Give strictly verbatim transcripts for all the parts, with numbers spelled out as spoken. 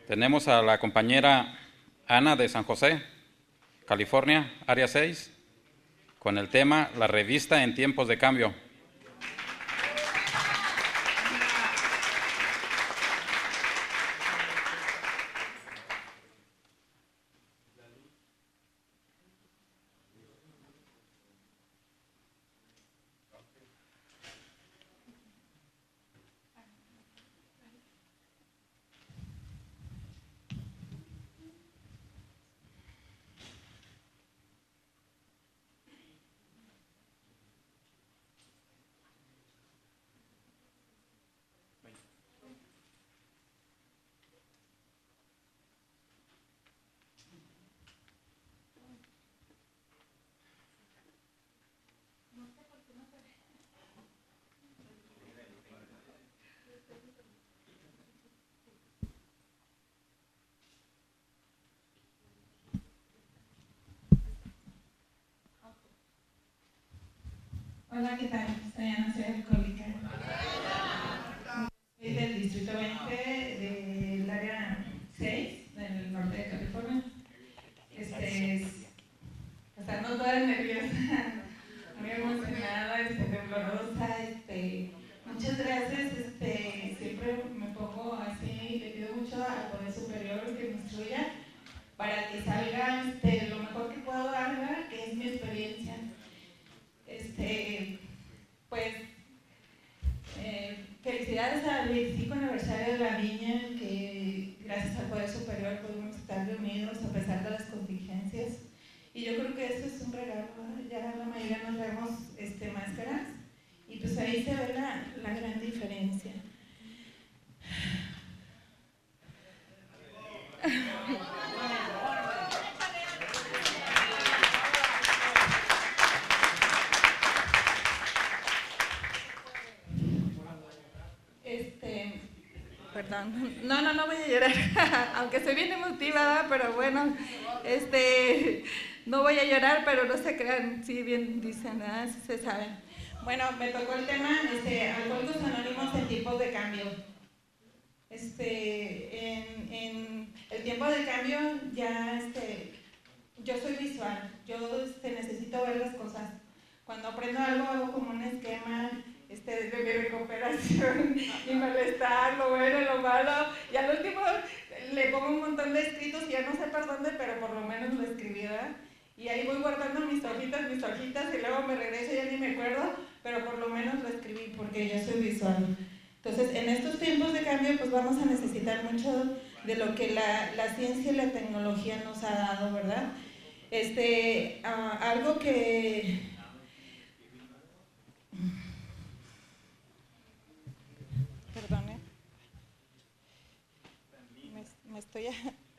Tenemos a la compañera Ana de San José, California, área seis, con el tema La revista en tiempos de cambio. Hola, ¿qué tal? Soy Ana, soy alcohólica. Soy del distrito veinte del área seis, del norte de California. Este es, estando toda nerviosa, muy emocionada, este, temblorosa, este, muchas gracias, este, siempre me pongo así, le pido mucho al Poder Superior que me instruya para que salga este, lo mejor que puedo dar, que es mi experiencia. Este, pues, eh, felicidades al veinticinco aniversario de la Viña, que gracias al Poder Superior pudimos estar reunidos a pesar de las contingencias. Y yo creo que esto es un regalo, ¿verdad? Ya la mayoría nos vemos este, máscaras y pues ahí se ve la, la gran diferencia. Este, perdón, no, no, no voy a llorar, aunque estoy bien emotiva, pero bueno, este, no voy a llorar, pero no se crean, sí, bien dicen, ¿verdad? Sí se saben. Bueno, me tocó el tema, este, Alcohólicos Anónimos en tiempos de cambio. Este, en, en el tiempo de cambio ya, este, yo soy visual, yo este, necesito ver las cosas. Cuando aprendo algo hago como un esquema este, de mi recuperación y malestar, lo bueno, lo malo, y al último le pongo un montón de escritos y ya no sé por dónde, pero por lo menos lo escribí, ¿verdad? Y ahí voy guardando mis hojitas, mis hojitas, y luego me regreso y ya ni me acuerdo, pero por lo menos lo escribí porque yo soy visual. Entonces, en estos tiempos de cambio, pues vamos a necesitar mucho de lo que la, la ciencia y la tecnología nos ha dado, ¿verdad? Este, uh, algo que... Perdone. Me, me estoy...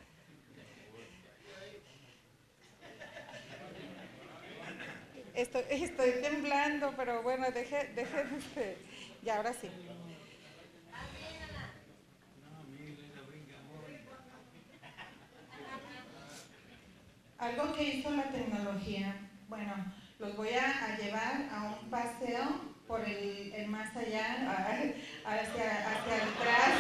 Estoy, estoy temblando, pero bueno, deje, deje, este, ya ahora sí. Algo que hizo la tecnología, bueno, los voy a, a llevar a un paseo por el, el más allá, a, hacia, hacia atrás.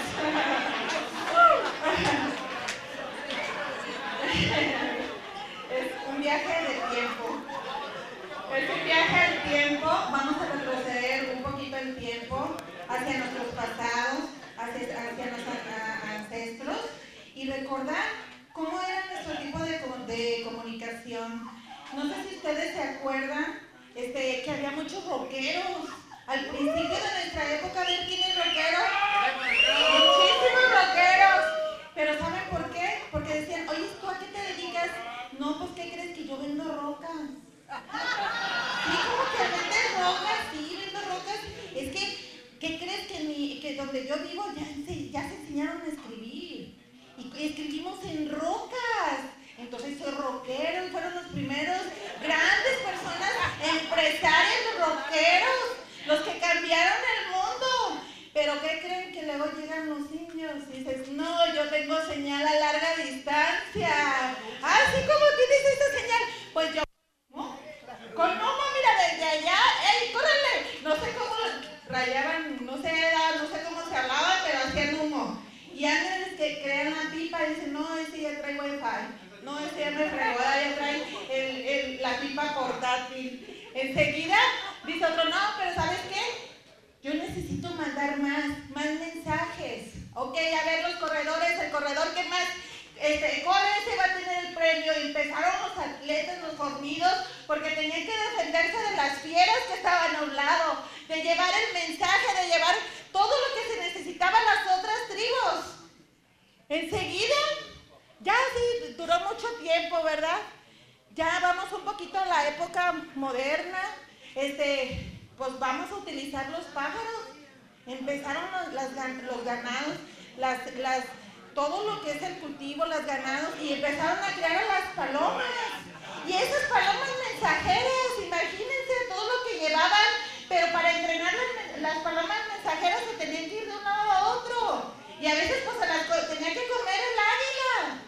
Es un viaje de tiempo. Es un viaje al tiempo, vamos a retroceder un poquito el tiempo hacia nuestros pasados, hacia, hacia nuestros ancestros y recordar cómo era nuestro tipo de, de comunicación. No sé si ustedes se acuerdan este, que había muchos rockeros. Al principio de nuestra época, ¿ven quiénes rockeros? Muchísimos rockeros. Pero ¿saben por qué? Porque decían, oye, ¿tú a qué te dedicas? No, pues ¿qué crees? Que yo vendo rocas. Sí, como que venden rocas, sí, vendo rocas. Es que, ¿qué crees? Que, mi, que donde yo vivo ya se, ya se enseñaron a escribir. Y escribimos en rocas. Entonces soy rockero, fueron los primeros grandes personas, empresarios rockeros, los que cambiaron el mundo. Pero ¿qué creen? que crean la pipa y dicen, no, ese ya trae wifi, no, ese ya me fregó, ya trae el, el, la pipa portátil. Enseguida dice otro, no, pero ¿sabes qué? Yo necesito mandar más, más mensajes. Ok, a ver los corredores, el corredor que más este, corre, ese va a tener el premio. Y empezaron los atletas, los fornidos, porque tenían que defenderse de las fieras que estaban a un lado, de llevar el mensaje, de llevar todo lo que se necesitaba a las otras tribus. Enseguida, ya sí, duró mucho tiempo, ¿verdad? Ya vamos un poquito a la época moderna, este... pues vamos a utilizar los pájaros. Empezaron los, las, los ganados, las, las, todo lo que es el cultivo, los ganados, y empezaron a crear a las palomas. Y esas palomas mensajeras, imagínense todo lo que llevaban, pero para entrenar las, las palomas mensajeras se tenían que ir de un lado a otro. Y a veces pues se las tenía que comer el águila.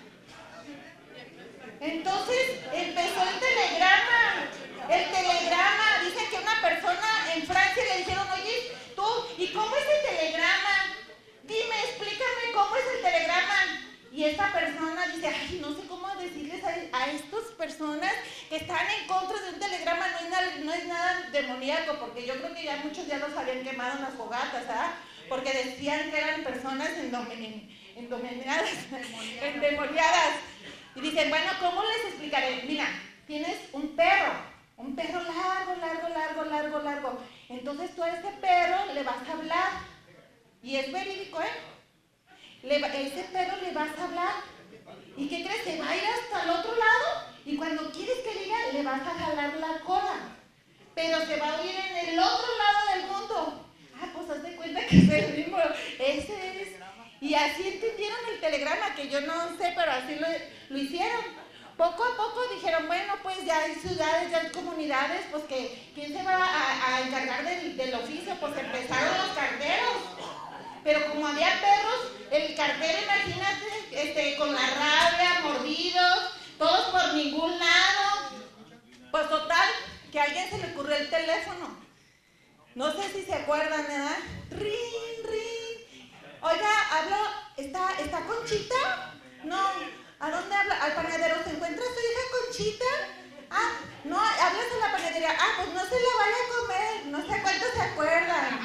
Entonces empezó el telegrama. El telegrama, dicen que una persona en Francia le dijeron, oye, tú, ¿y cómo es el telegrama? Dime, explícame cómo es el telegrama. Y esta persona dice, ay, no sé cómo decirles a, a estas personas que están en contra de un telegrama, no es, nada, no es nada demoníaco, porque yo creo que ya muchos ya los habían quemado en las fogatas, ¿ah? Porque decían que eran personas endemoniadas, endemoniadas. Y dicen, bueno, ¿cómo les explicaré? Mira, tienes un perro. Un perro largo, largo, largo, largo, largo. Entonces tú a ese perro le vas a hablar. Y es verídico, ¿eh? Le, a ese perro le vas a hablar. ¿Y qué crees? Se va a ir hasta el otro lado. Y cuando quieres que diga, le vas a jalar la cola. Pero se va a oír en el otro lado del mundo. Ah, pues haz de cuenta que es el mismo. Ese es. Y así entendieron el telegrama, que yo no sé, pero así lo, lo hicieron. Poco a poco dijeron, bueno, pues ya hay ciudades, ya hay comunidades, pues que ¿quién se va a, a encargar del, del oficio? Pues empezaron los carteros. Pero como había perros, el cartero, imagínate, este, con la rabia, mordidos, todos por ningún lado. Pues total, que a alguien se le ocurrió el teléfono. No sé si se acuerdan, ¿verdad? Rin, rin. Oiga, hablo, ¿está, está Conchita? No. ¿A dónde habla? ¿Al panadero? ¿Se encuentra su hija Conchita? Ah, no, hablas en la panadería. Ah, pues no se la vaya a comer. No sé cuántos se acuerdan.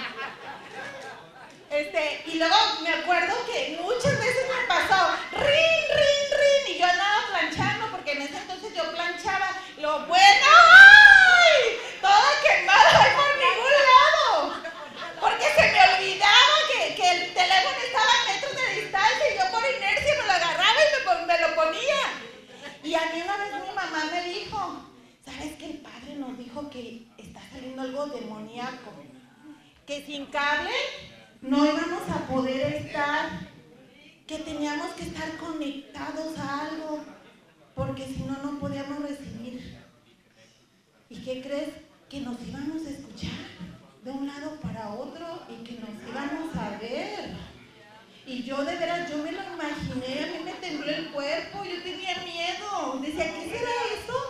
Este, y luego me acuerdo que muchas veces me pasó rin, rin, rin, y yo andaba planchando, porque en ese entonces yo planchaba. Lo bueno, ¡ay! Toda quemada, ¡ay, por ningún lado! Porque se me olvidaba que, que el teléfono estaba a metros de distancia y yo por inercia me lo agarraba y me, me lo ponía. Y a mí una vez mi mamá me dijo, ¿sabes que el padre nos dijo que está saliendo algo demoníaco? Que sin cable no íbamos a poder estar, que teníamos que estar conectados a algo, porque si no, no podíamos recibir. ¿Y qué crees? Que nos íbamos a escuchar de un lado para otro y que nos íbamos a ver. Y yo de veras, yo me lo imaginé, a mí me tembló el cuerpo, yo tenía miedo. Decía, ¿qué será eso?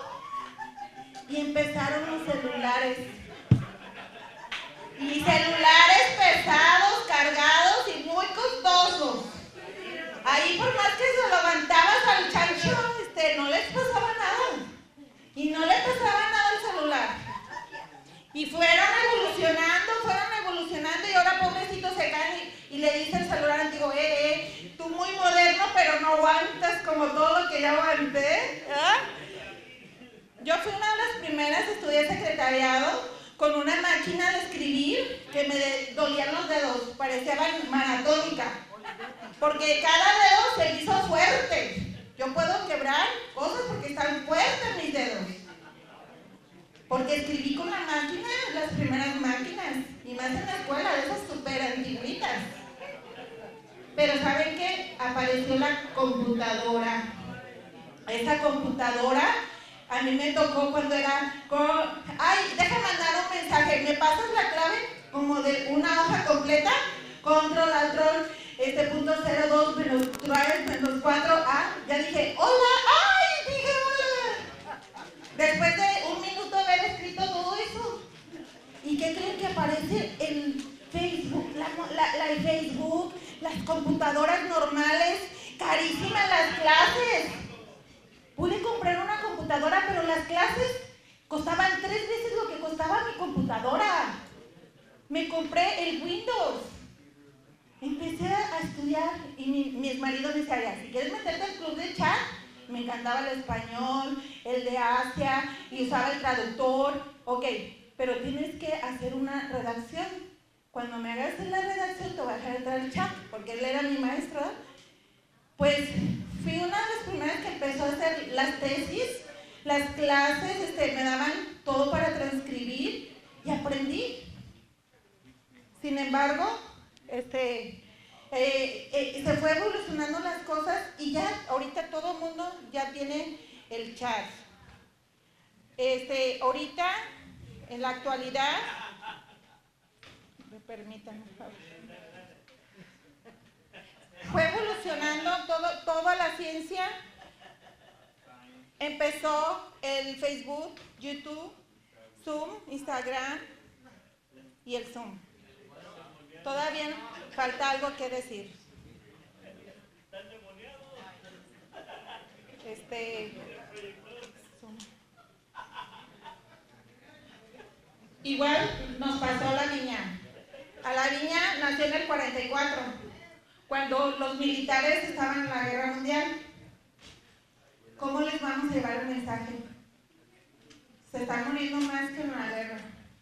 Y empezaron los celulares. Y celulares pesados, cargados y muy costosos. Ahí por más que se levantabas al chancho, este, no les pasaba nada. Y no les pasaba nada al celular. Y fueron evolucionando, fueron evolucionando y ahora pobrecitos se caen y, y le dice el celular antiguo, eh, eh, tú muy moderno pero no aguantas como todo lo que yo aguanté. ¿Eh? Yo fui una de las primeras, estudié secretariado con una máquina de escribir que me dolían los dedos, parecía maratónica, porque cada dedo se hizo fuerte. Yo puedo quebrar cosas porque están fuertes mis dedos. Porque escribí con la máquina, las primeras máquinas, y más en la escuela, de esas súper antiguitas. Pero ¿saben qué? Apareció la computadora. Esa computadora, a mí me tocó cuando era... Con... Ay, déjame mandar un mensaje. ¿Me pasas la clave? Como de una hoja completa. Control, control, este punto cero dos, menos tres, menos cuatro, A. Ya dije, hola, ay, dije hola. Después de un minuto de haber escrito todo eso. ¿Y qué creen que aparece el Facebook? La, la, la, el Facebook, las computadoras normales mi, mi marido me decía, si quieres meterte al club de chat, me encantaba el español, el de Asia, y usaba el traductor, ok, pero tienes que hacer una redacción. Cuando me hagas la redacción te voy a dejar entrar al chat, porque él era mi maestro. Pues fui una de las primeras que empezó a hacer las tesis, las clases, este, me daban todo para transcribir y aprendí. Sin embargo, este, eh, eh, se fue evolucionando las cosas y ya ahorita todo el mundo ya tiene el chat. Este, ahorita, en la actualidad, me permítanme, por favor. Fue evolucionando todo, toda la ciencia. Empezó el Facebook, YouTube, Zoom, Instagram y el Zoom. Todavía falta algo que decir. Este, Zoom. Igual nos pasó la viña. A la viña nació en el cuarenta y cuatro, cuando los militares estaban en la guerra mundial. ¿Cómo les vamos a llevar el mensaje? Se están muriendo más que en la guerra.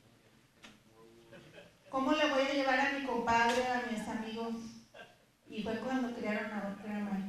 ¿Cómo le voy a llevar a mi compadre, a mis amigos? Y fue cuando crearon a Grandma.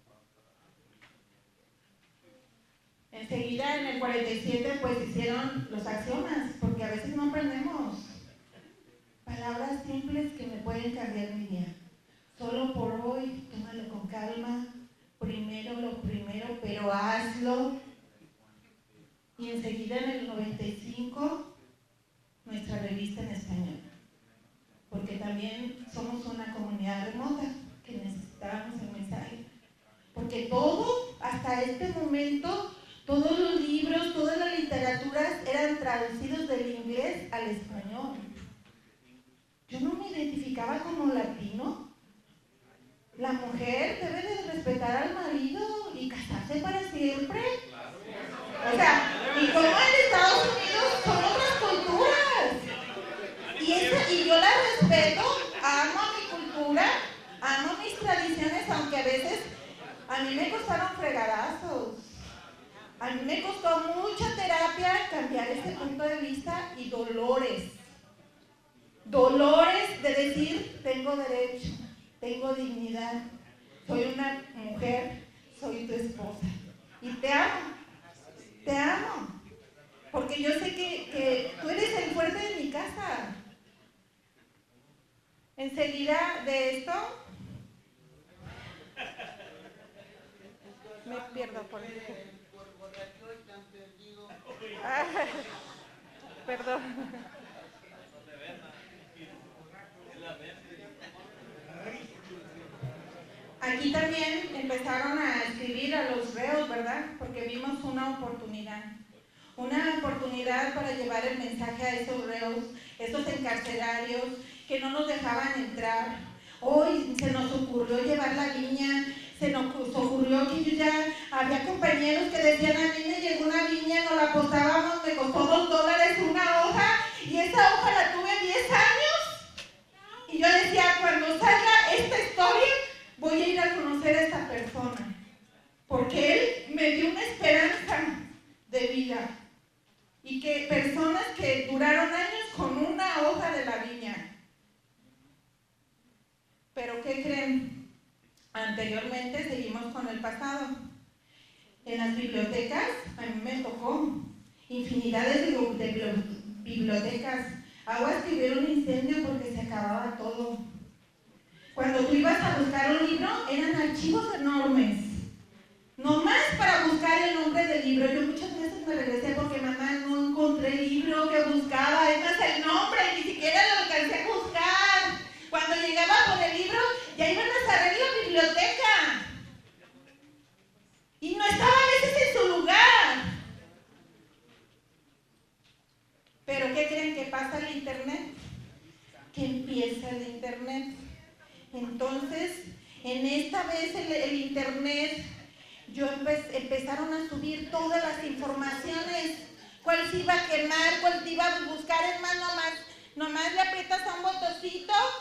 Enseguida, en el cuarenta y siete, pues hicieron los axiomas, porque a veces no aprendemos palabras simples que me pueden cambiar mi día. Solo por hoy, tómalo con calma. Primero lo primero, pero hazlo. Y enseguida en el noventa y cinco, nuestra revista en español. Porque también somos una comunidad remota que necesitábamos el mensaje. Porque todo, hasta este momento, todos los libros, todas las literaturas eran traducidos del inglés al español. Yo no me identificaba como latino. La mujer debe de respetar al marido y casarse para siempre. O sea, y como en Estados Unidos son otras culturas. Y, esa, y yo la respeto, amo mi cultura, amo mis tradiciones, aunque a veces a mí me costaron fregadazos. A mí me costó mucha terapia cambiar este punto de vista y dolores. Dolores de decir, tengo derecho. Tengo dignidad, soy una mujer, soy tu esposa y te amo, te amo, porque yo sé que, que tú eres el fuerte de mi casa. Enseguida de esto, me pierdo por el ah, perdón. Aquí también empezaron a escribir a los reos, ¿verdad? Porque vimos una oportunidad. Una oportunidad para llevar el mensaje a esos reos, esos encarcelarios que no nos dejaban entrar. Hoy se nos ocurrió llevar la viña, se nos ocurrió que yo ya había compañeros que decían, a mí me llegó una viña, nos la postábamos, me costó dos dólares una hoja, y esa hoja la tuve diez años. Y yo decía, cuando salga esta historia, voy a ir a conocer a esta persona, porque él me dio una esperanza de vida. Y que personas que duraron años con una hoja de la viña. Pero ¿qué creen? Anteriormente seguimos con el pasado. En las bibliotecas, a mí me tocó infinidades de, de bibliotecas. Aguas que hubiera un incendio porque se acababa todo. Cuando tú ibas a buscar un libro, eran archivos enormes. Nomás para buscar el nombre del libro. Yo muchas veces me regresé porque mamá no encontré el libro que buscaba. Es más, el nombre, ni siquiera lo alcancé a buscar. Cuando llegaba con el libro, ya iban a cerrar la biblioteca. Y no estaba a veces en su lugar. Pero ¿qué creen que pasa el internet? Que empieza el internet. Entonces, en esta vez el, el internet, yo empe empezaron a subir todas las informaciones, cuál se iba a quemar, cuál se iba a buscar, es más, nomás, nomás le aprietas a un botoncito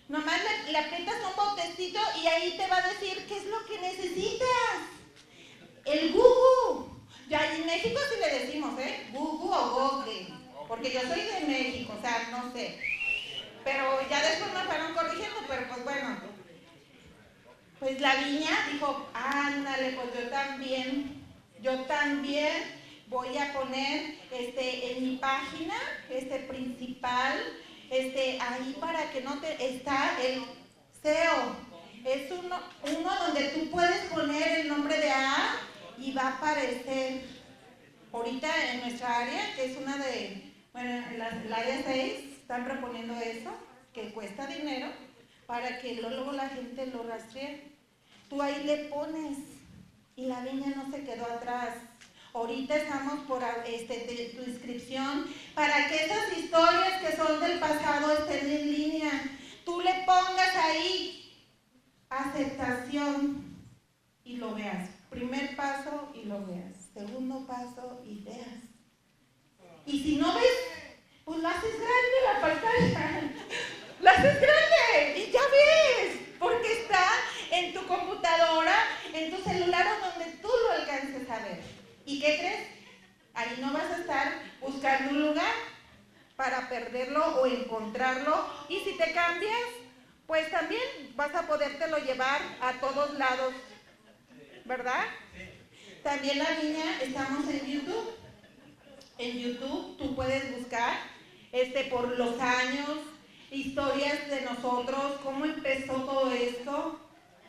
Nomás le, le aprietas un botecito y ahí te va a decir qué es lo que necesitas. El Google. Ya en México sí le decimos, ¿eh? Google o Google. Porque yo soy de México, o sea, no sé. Pero ya después me fueron corrigiendo, pero pues bueno. Pues la viña dijo, ándale, pues yo también, yo también voy a poner este, en mi página este, principal, este, ahí para que no te, está el S E O. Es uno, uno donde tú puedes poner el nombre de A y va a aparecer. Ahorita en nuestra área, que es una de, bueno, en la, el área seis, están proponiendo eso, que cuesta dinero, para que luego la gente lo rastree. Tú ahí le pones y la viña no se quedó atrás. Ahorita estamos por este, de, tu inscripción para que esas historias que son del pasado estén en línea. Tú le pongas ahí aceptación y lo veas. Primer paso y lo veas. Segundo paso y veas. Y si no ves, pues lo haces grande la pantalla. Lo haces grande y ya ves. Porque está en tu computadora, en tu celular o donde tú lo alcances a ver. ¿Y qué crees? Ahí no vas a estar buscando un lugar para perderlo o encontrarlo. Y si te cambias, pues también vas a podértelo llevar a todos lados, ¿verdad? También la viña, estamos en YouTube. En YouTube tú puedes buscar este, por los años, historias de nosotros, cómo empezó todo esto.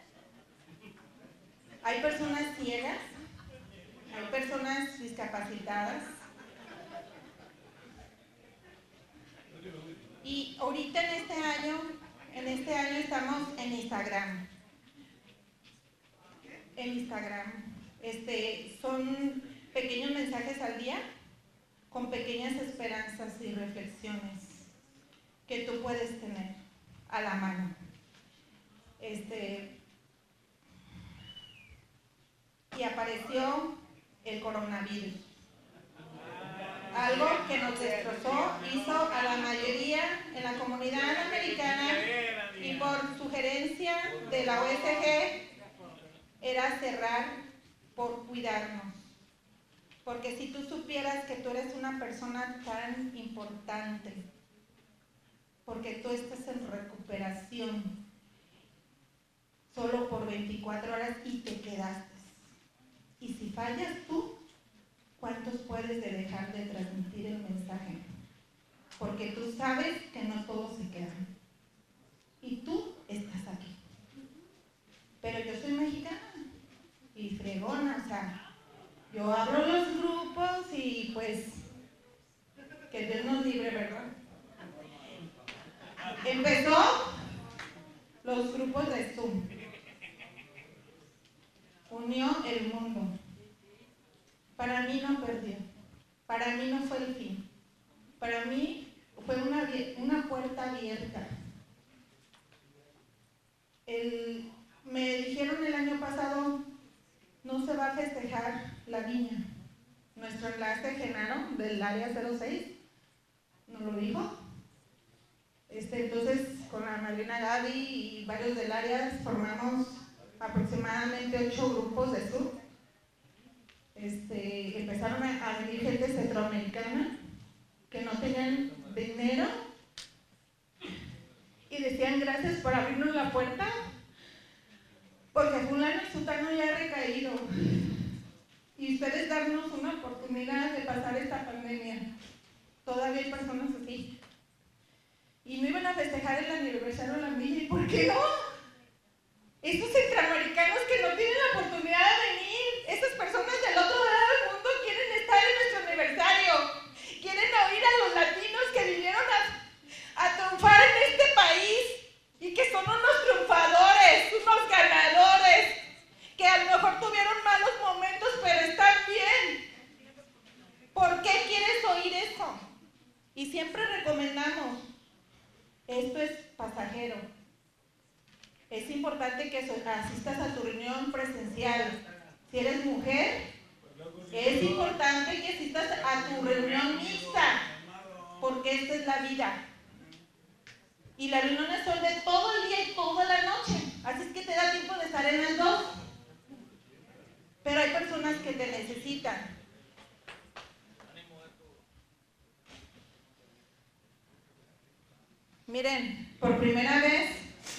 Hay personas ciegas, hay personas discapacitadas. Y ahorita en este año, en este año estamos en Instagram. En Instagram. Este, son pequeños mensajes al día con pequeñas esperanzas y reflexiones que tú puedes tener a la mano. Este, y apareció el coronavirus. Algo que nos destrozó, hizo a la mayoría en la comunidad americana y por sugerencia de la O S G era cerrar por cuidarnos. Porque si tú supieras que tú eres una persona tan importante, porque tú estás en recuperación solo por veinticuatro horas y te quedaste. Y si fallas tú, ¿cuántos puedes de dejar de transmitir el mensaje? Porque tú sabes que no todos se quedan. Y tú estás aquí. Pero yo soy mexicana y fregona, o sea, yo abro los grupos y pues que Dios nos libre, ¿verdad? Empezó los grupos de Zoom. Unió el mundo. Para mí no perdió. Para mí no fue el fin. Para mí fue una, una puerta abierta. El, me dijeron el año pasado, no se va a festejar la viña. Nuestro enlace Genaro del área cero seis nos lo dijo. Este, entonces, con la Marina Gaby y varios del área formamos aproximadamente ocho grupos de Zoom. Este, empezaron a, a venir gente centroamericana que no tenían dinero y decían gracias por abrirnos la puerta porque fulano y sutano ya ha recaído y ustedes darnos una oportunidad de pasar esta pandemia. Todavía hay personas así. Y no iban a festejar el aniversario de la viña. ¿Y por qué no? Esos centroamericanos que no tienen la oportunidad de venir, esas personas del otro lado del mundo quieren estar en nuestro aniversario. Quieren oír a los latinos que vinieron a, a triunfar en este país y que son unos triunfadores, unos ganadores, que a lo mejor tuvieron malos momentos, pero están bien. ¿Por qué quieres oír eso? Y siempre recomendamos, esto es pasajero. Es importante que asistas a tu reunión presencial. Si eres mujer, es importante que asistas a tu reunión mixta, porque esta es la vida. Y la reunión son de todo el día y toda la noche. Así es que te da tiempo de estar en las dos. Pero hay personas que te necesitan. Miren, por primera vez,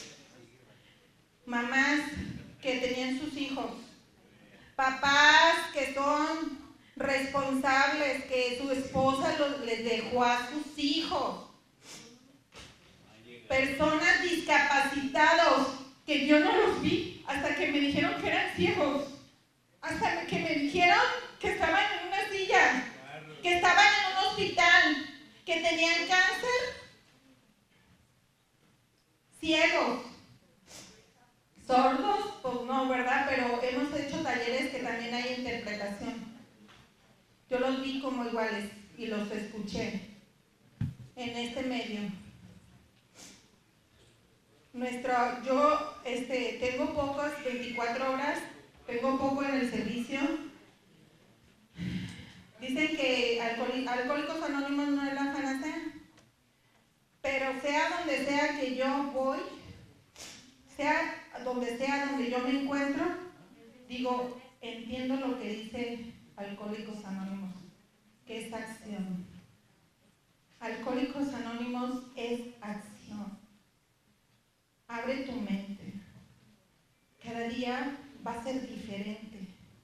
mamás que tenían sus hijos, papás que son responsables, que su esposa los, les dejó a sus hijos, personas discapacitados que yo no los vi hasta que me dijeron que eran ciegos, hasta que me dijeron que estaban en una silla, que estaban en un hospital, que tenían cáncer, ciegos, sordos, pues no, ¿verdad? Pero hemos hecho talleres que también hay interpretación. Yo los vi como iguales y los escuché en este medio. Nuestro, yo este, tengo pocas, veinticuatro horas, tengo poco en el servicio. Dicen que alcohol, Alcohólicos Anónimos no es la panacea, pero sea donde sea que yo voy, sea donde sea donde yo me encuentro, digo, entiendo lo que dice Alcohólicos Anónimos, que es acción. Alcohólicos Anónimos es acción. Abre tu mente. Cada día va a ser diferente.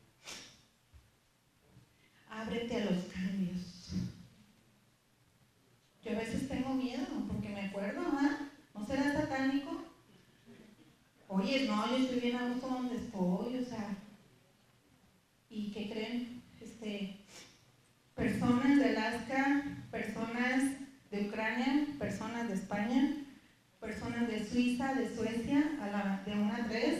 Ábrete a los cambios. Yo a veces tengo miedo porque me acuerdo, ¿ah? ¿No será satánico? Oye, no, yo estoy bien a gusto donde estoy, o sea. ¿Y qué creen? Este, personas de Alaska, personas de Ucrania, personas de España, personas de Suiza, de Suecia, a la, de una a tres,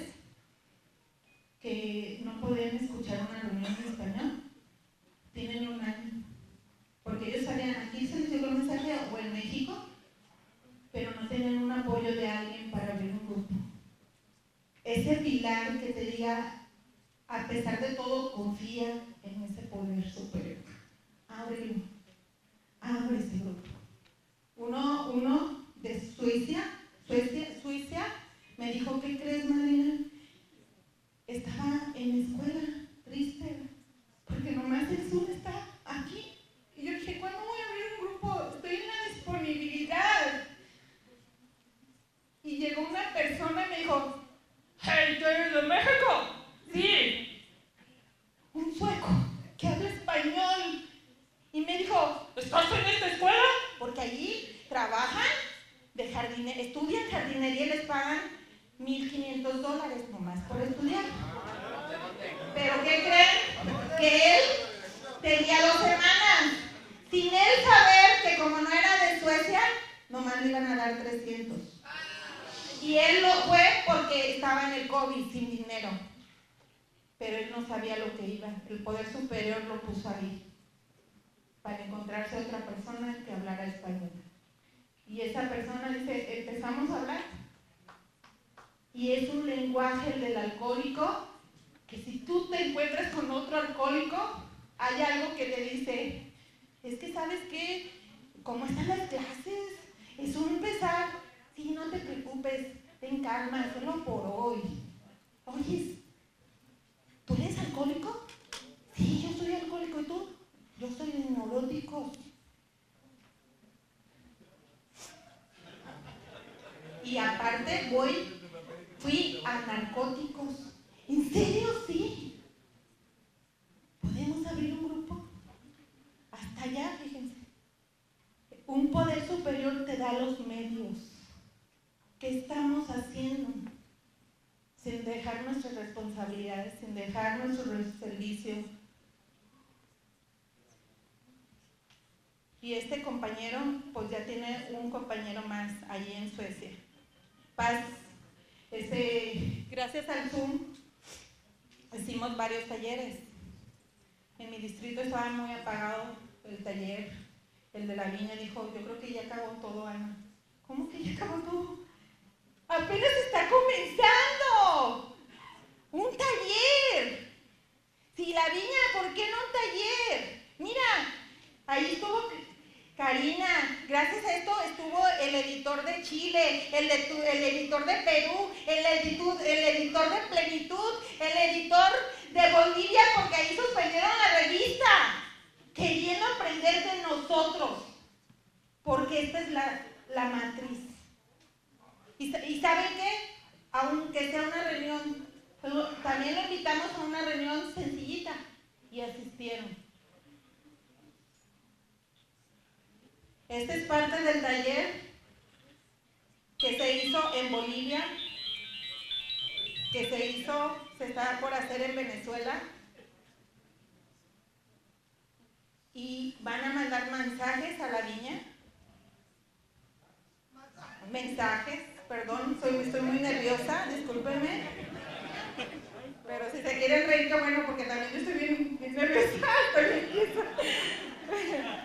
que no podían escuchar una reunión en español, tienen un año. Porque ellos sabían, aquí se les llegó el mensaje, o en México, pero no tenían un apoyo de alguien para abrir un grupo. Ese pilar que te diga, a pesar de todo, confía en ese poder superior. Ábrelo. Abre ese grupo. Uno, uno de Suiza, Suecia, Suiza, me dijo, ¿qué crees, Marina? Estaba en la escuela, triste, porque nomás el Zoom está aquí. Y yo dije, ¿cuándo voy a abrir un grupo? Estoy en la disponibilidad. Y llegó una persona y me dijo, hey, ¿tú eres de México? Sí. Un sueco que habla español. Y me dijo, ¿estás en esta escuela? Porque allí trabajan de jardinería, estudian jardinería y les pagan mil quinientos dólares nomás por estudiar. ¿Pero qué creen? Que él tenía dos semanas. Sin él saber que como no era de Suecia, nomás le iban a dar trescientos. Y él lo fue porque estaba en el COVID sin dinero. Pero él no sabía lo que iba. El poder superior lo puso ahí para encontrarse otra persona que hablara español. Y esa persona dice, empezamos a hablar. Y es un lenguaje, el del alcohólico, que si tú te encuentras con otro alcohólico, hay algo que te dice, es que ¿sabes qué? ¿Cómo están las clases? Es un empezar. Sí, no te preocupes, ten calma, solo por hoy. Oye, ¿tú eres alcohólico? Sí, yo soy alcohólico. ¿Y tú? Yo soy neurótico. Y aparte voy, fui a narcóticos. ¿En serio? Sí. ¿Podemos abrir un grupo? Hasta allá, fíjense. Un poder superior te da los medios. ¿Qué estamos haciendo? Sin dejar nuestras responsabilidades, sin dejar nuestro servicio. Y este compañero, pues ya tiene un compañero más allí en Suecia. Paz, este, gracias al Zoom, hicimos varios talleres. En mi distrito estaba muy apagado el taller. El de la viña dijo, yo creo que ya acabó todo, Ana. ¿Cómo que ya acabó todo? ¡Apenas está comenzando! ¡Un taller! Si la viña, ¿por qué no un taller? Mira, ahí estuvo Karina. Gracias a esto estuvo el editor de Chile, el, de tu, el editor de Perú, el editor, el editor de Plenitud, el editor de Bolivia, porque ahí suspendieron la revista, queriendo aprender de nosotros, porque esta es la, la matriz. ¿Y, y saben qué? Aunque sea una reunión, también lo invitamos a una reunión sencillita, y asistieron. Este es parte del taller que se hizo en Bolivia, que se hizo, se está por hacer en Venezuela, y van a mandar mensajes a la viña, mensajes, perdón, soy, estoy muy nerviosa, discúlpenme, pero si se quieren reír, qué bueno, porque también yo estoy bien, bien nerviosa, estoy bien quieta.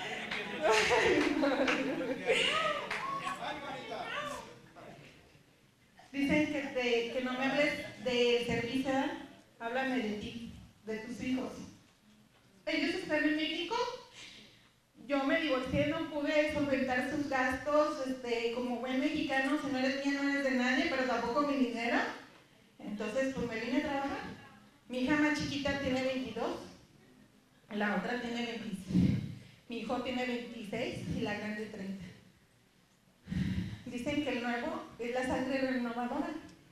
Dicen que, te, que no me hables de servicio, háblame de ti, de tus hijos. Ellos están en México, yo me divorcié, no pude solventar sus gastos, este, como buen mexicano, si no eres mía no eres de nadie, pero tampoco mi dinero. Entonces pues me vine a trabajar. Mi hija más chiquita tiene veintidós, la otra tiene veintiséis. Mi hijo tiene veintiséis y la grande treinta. Dicen que el nuevo es la sangre renovadora.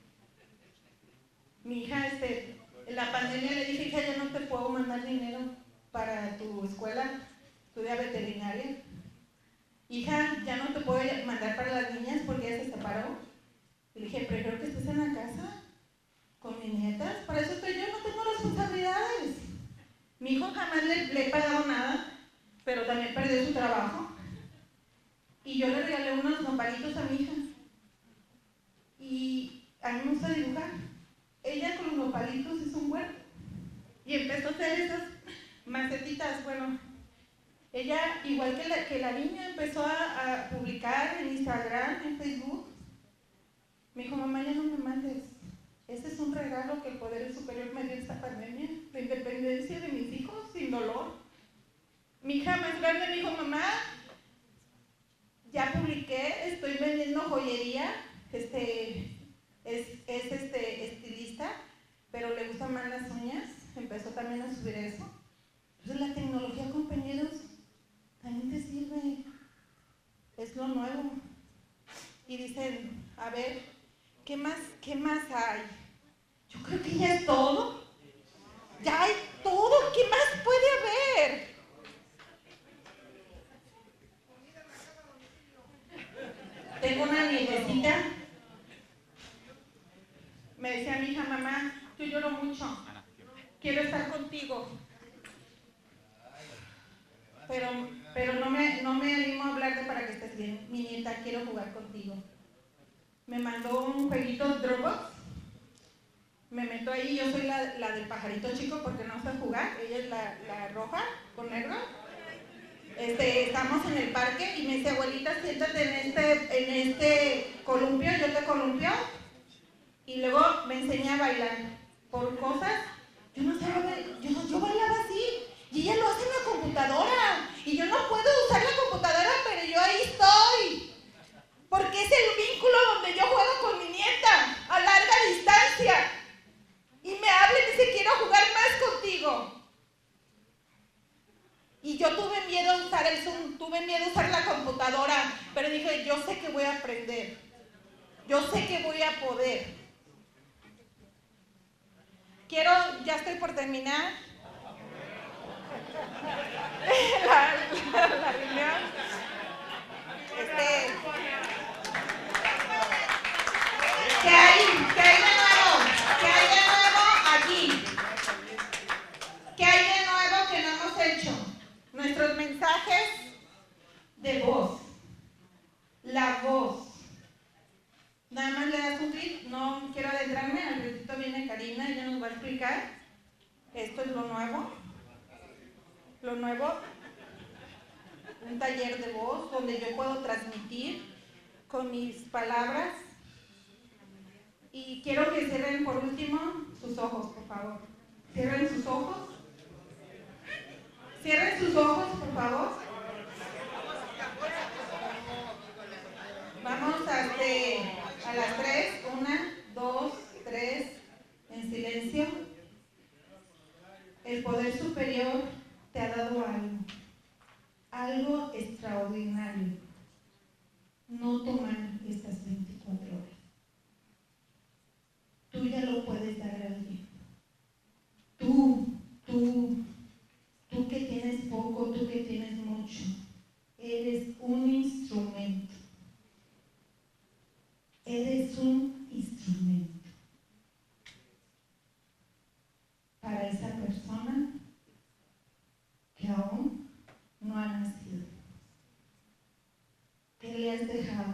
Mi hija, este, en la pandemia le dije, hija, yo no te puedo mandar dinero para tu escuela, estudia veterinaria. Hija, ya no te puedo mandar para las niñas porque ella se separó. Le dije, prefiero que estés en la casa con mis nietas, para eso estoy yo, no tengo responsabilidades. Mi hijo jamás le, le he pagado nada, pero también perdió su trabajo. Y yo le regalé unos nopalitos a mi hija. Y a mí me gusta dibujar. Ella con los nopalitos hizo un huerto. Y empezó a hacer esas macetitas. Bueno, ella, igual que la, que la niña, empezó a, a publicar en Instagram, en Facebook. Me dijo, mamá, ya no me mandes. Ese es un regalo que el Poder Superior me dio en esta pandemia. La independencia de mis hijos sin dolor. Mi hija más grande me dijo, mamá, ya publiqué, estoy vendiendo joyería, este, es, es este, estilista, pero le gustan más las uñas, empezó también a subir eso. Entonces la tecnología, compañeros, también te sirve, es lo nuevo. Y dicen, a ver, ¿qué más, qué más hay? Yo creo que ya es todo, ya hay todo, ¿qué más puede haber? Tengo una nietecita, me decía mi hija, mamá, yo lloro mucho, quiero estar contigo, pero, pero no, me, no me animo a hablarte para que estés bien. Mi nieta, quiero jugar contigo. Me mandó un jueguito Dropbox, me meto ahí, yo soy la, la del pajarito chico porque no sé jugar, ella es la, la roja con negro. Este, estamos en el parque y me dice, abuelita, siéntate en este, en este columpio, yo te columpio, y luego me enseña a bailar por cosas. Yo no sabía, yo, yo bailaba así, y ella lo hace en la computadora, y yo no puedo usar la computadora, pero yo ahí estoy, porque es el vínculo donde yo juego con mi nieta, a larga distancia, y me habla y dice, quiero jugar más contigo. Y yo tuve miedo a usar el Zoom, tuve miedo a usar la computadora, pero dije, yo sé que voy a aprender, yo sé que voy a poder. Quiero, ya estoy por terminar la, la, la reunión. Este, ¿Qué hay? ¿Qué hay de nuevo? ¿Qué hay de nuevo aquí? ¿Qué hay de nuevo que no hemos hecho? Nuestros mensajes de voz, la voz. Nada más le das un clic, no quiero adentrarme, al ratito viene Karina, ella nos va a explicar. Esto es lo nuevo, lo nuevo, un taller de voz donde yo puedo transmitir con mis palabras. Y quiero que cierren por último sus ojos, por favor. Cierren sus ojos. Cierren sus ojos, por favor. Vamos silencio, el poder superior te ha dado algo, algo extraordinario. No tomar estas veinticuatro horas. Tú ya lo puedes dar a alguien. Tú, tú, tú que tienes poco, tú que tienes mucho, eres un instrumento. Eres un instrumento para esa persona que aún no ha nacido. ¿Qué le has dejado?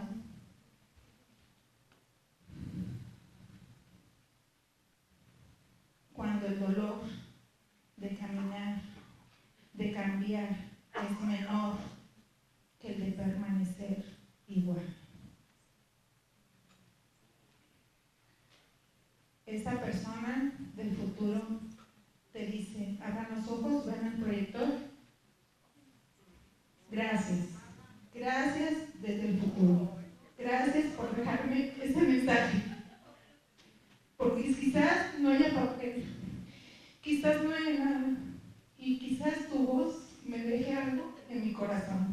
Cuando el dolor de caminar, de cambiar, es menor que el de permanecer igual. Esa persona del futuro te dice, abran los ojos, ven al proyector. Gracias. Gracias desde el futuro. Gracias por dejarme ese mensaje. Porque quizás no haya papel, quizás no haya nada, y quizás tu voz me deje algo en mi corazón.